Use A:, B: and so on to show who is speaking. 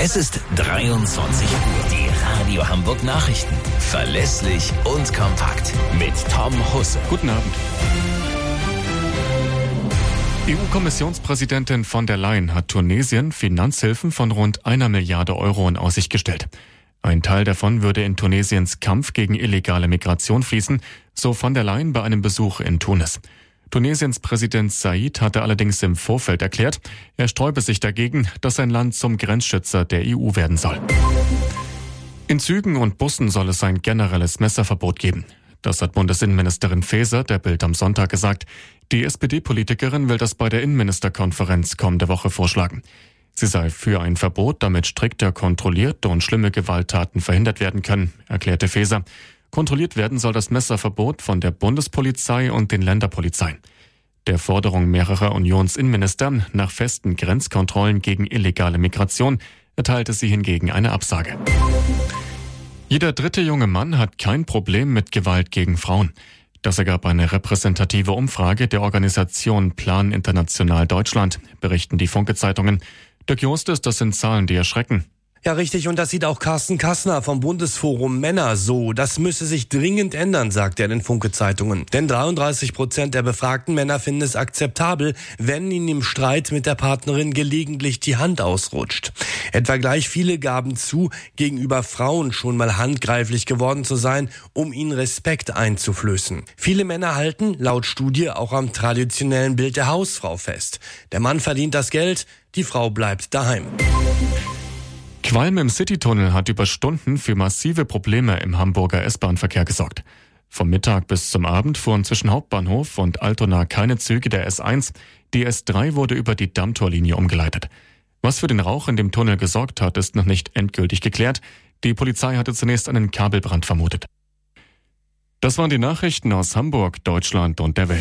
A: Es ist 23 Uhr. Die Radio Hamburg Nachrichten. Verlässlich und kompakt. Mit Tom Husse.
B: Guten Abend. EU-Kommissionspräsidentin von der Leyen hat Tunesien Finanzhilfen von rund 1 Milliarde Euro in Aussicht gestellt. Ein Teil davon würde in Tunesiens Kampf gegen illegale Migration fließen, so von der Leyen bei einem Besuch in Tunis. Tunesiens Präsident Said hatte allerdings im Vorfeld erklärt, er sträube sich dagegen, dass sein Land zum Grenzschützer der EU werden soll. In Zügen und Bussen soll es ein generelles Messerverbot geben. Das hat Bundesinnenministerin Faeser der Bild am Sonntag gesagt. Die SPD-Politikerin will das bei der Innenministerkonferenz kommende Woche vorschlagen. Sie sei für ein Verbot, damit strikter kontrollierte und schlimme Gewalttaten verhindert werden können, erklärte Faeser. Kontrolliert werden soll das Messerverbot von der Bundespolizei und den Länderpolizeien. Der Forderung mehrerer Unionsinnenminister nach festen Grenzkontrollen gegen illegale Migration erteilte sie hingegen eine Absage. Jeder dritte junge Mann hat kein Problem mit Gewalt gegen Frauen. Das ergab eine repräsentative Umfrage der Organisation Plan International Deutschland, berichten die Funke-Zeitungen. Dirk Justus, das sind Zahlen, die erschrecken.
C: Ja, richtig. Und das sieht auch Carsten Kassner vom Bundesforum Männer so. Das müsse sich dringend ändern, sagt er in den Funke-Zeitungen. Denn 33% der befragten Männer finden es akzeptabel, wenn ihnen im Streit mit der Partnerin gelegentlich die Hand ausrutscht. Etwa gleich viele gaben zu, gegenüber Frauen schon mal handgreiflich geworden zu sein, um ihnen Respekt einzuflößen. Viele Männer halten, laut Studie, auch am traditionellen Bild der Hausfrau fest. Der Mann verdient das Geld, die Frau bleibt daheim.
B: Qualm im Citytunnel hat über Stunden für massive Probleme im Hamburger S-Bahn-Verkehr gesorgt. Vom Mittag bis zum Abend fuhren zwischen Hauptbahnhof und Altona keine Züge der S1. Die S3 wurde über die Dammtorlinie umgeleitet. Was für den Rauch in dem Tunnel gesorgt hat, ist noch nicht endgültig geklärt. Die Polizei hatte zunächst einen Kabelbrand vermutet. Das waren die Nachrichten aus Hamburg, Deutschland und der Welt.